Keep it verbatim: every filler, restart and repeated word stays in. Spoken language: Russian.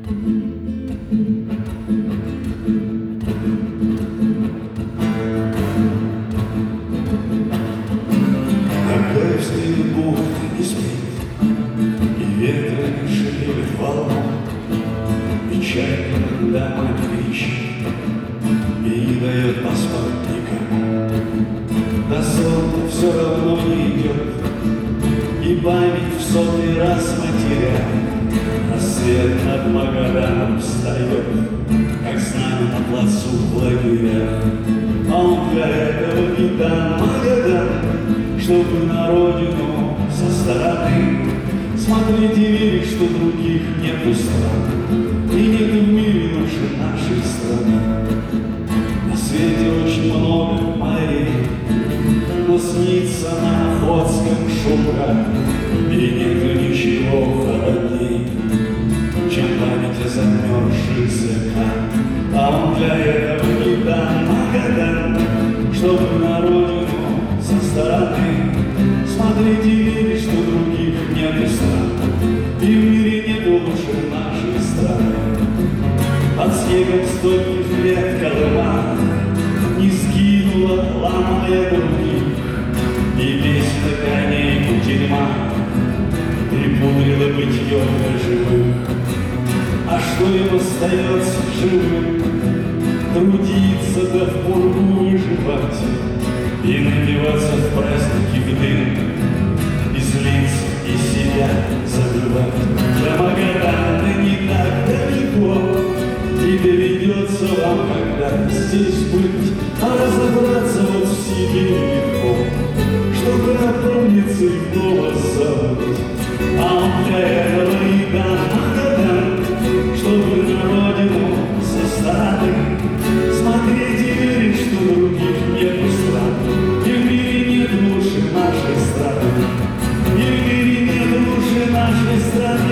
Королевские бухты не спит, и ветры шевелит волну, и чайка над домой кричит, и не дает поспать никому. До сон все равно не идет, и память в сотый раз матеря. Рассвет над Магаданом встает, как знамя на плацу в лагерях. А он для этого не дан Магадан, чтобы на родину со стороны смотреть и верить, что других нету стран, и нет в мире лучше нашей страны. На свете очень много морей, но снится на Охотском Шура, и нету ничего холодней, чем память о замерзших закат. А он для этого не дан Магадан, чтобы на родину со стороны смотреть и верить, что других нету стран, и в мире нету лучше нашей страны. Под снегом стольких лет Колыма не сгинула, ломая других, и песня коней кутерьма припудрила бытье для живых. А что им остается живым? Трудиться да в пургу выживать, и напиваться в праздники в дым, и злиться, и себя забывать. До Магадана не так далеко, и доведется вам когда здесь быть, а разобраться вот в себе легко, чтобы опомниться и голос забыть. А он для этого и дан Магадан, чтобы на родину со стороны смотреть и верить, что других нету стран, и в мире нет лучше нашей страны, и в мире нет лучше нашей страны.